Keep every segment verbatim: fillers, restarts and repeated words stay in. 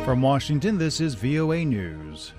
From Washington, this is V O A News.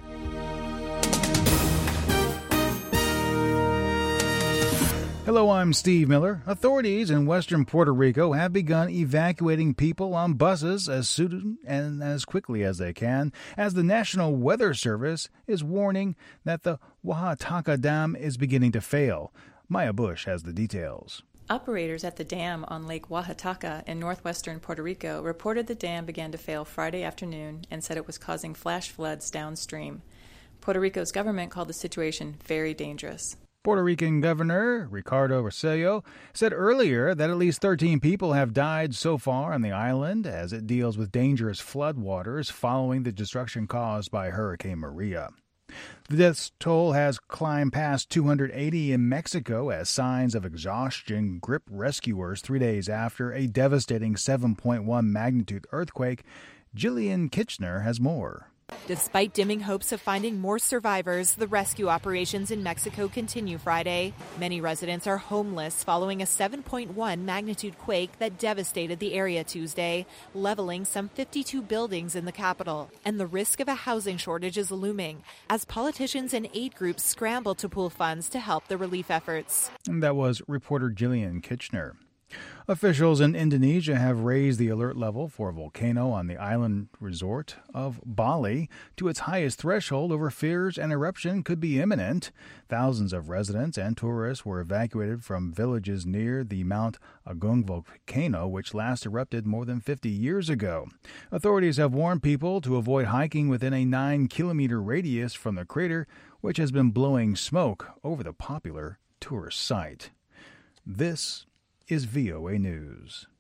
Hello, I'm Steve Miller. Authorities in western Puerto Rico have begun evacuating people on buses as soon and as quickly as they can, as the National Weather Service is warning that the Oaxaca Dam is beginning to fail. Maya Bush has the details. Operators at the dam on Lake Oaxaca in northwestern Puerto Rico reported the dam began to fail Friday afternoon and said it was causing flash floods downstream. Puerto Rico's government called the situation very dangerous. Puerto Rican Governor Ricardo Rosselló said earlier that at least thirteen people have died so far on the island as it deals with dangerous floodwaters following the destruction caused by Hurricane Maria. The death toll has climbed past two hundred eighty in Mexico as signs of exhaustion grip rescuers three days after a devastating seven point one magnitude earthquake. Jillian Kitchener has more. Despite dimming hopes of finding more survivors, the rescue operations in Mexico continue Friday. Many residents are homeless following a seven point one magnitude quake that devastated the area Tuesday, leveling some fifty-two buildings in the capital. And the risk of a housing shortage is looming as politicians and aid groups scramble to pool funds to help the relief efforts. And that was reporter Jillian Kitchener. Officials in Indonesia have raised the alert level for a volcano on the island resort of Bali to its highest threshold over fears an eruption could be imminent. Thousands of residents and tourists were evacuated from villages near the Mount Agung volcano, which last erupted more than fifty years ago. Authorities have warned people to avoid hiking within a nine-kilometer radius from the crater, which has been blowing smoke over the popular tourist site. This is V O A News.